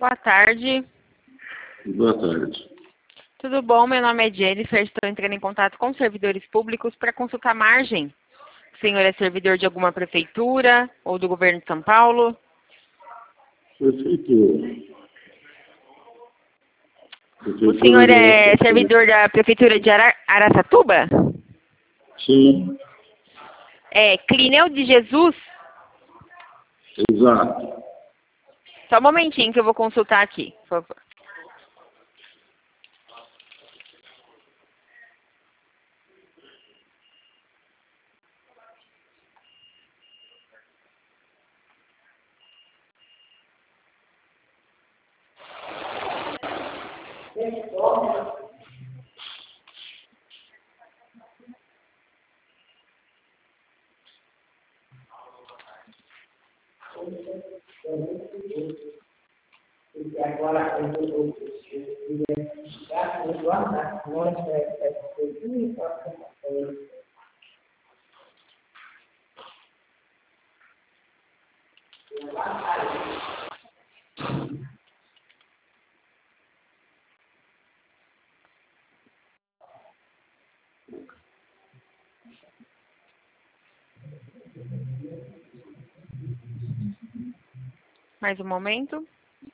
Boa tarde. Boa tarde. Tudo bom? Meu nome é Jennifer. Estou entrando em contato com servidores públicos para consultar margem. O senhor é servidor de alguma prefeitura ou do governo de São Paulo? Prefeitura. O senhor é servidor da prefeitura de Araçatuba? Sim, É Clineu de Jesus? exato. Só um momentinho que eu vou consultar aqui, por favor. Mais um momento.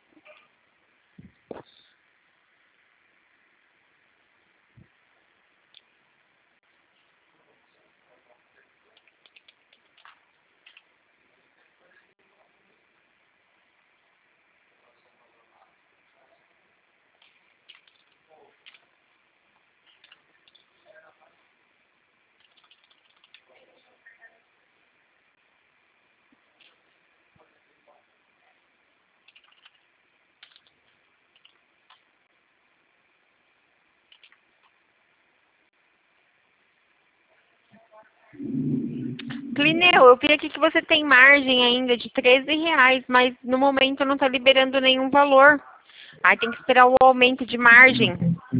Clineu, eu vi aqui que você tem margem ainda de R$13, mas no momento não está liberando nenhum valor. Aí tem que esperar o aumento de margem.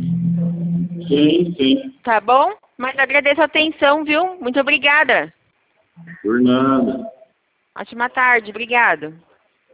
Sim. Tá bom? Mas agradeço a atenção, viu? Muito obrigada. Por nada. Ótima tarde, obrigado.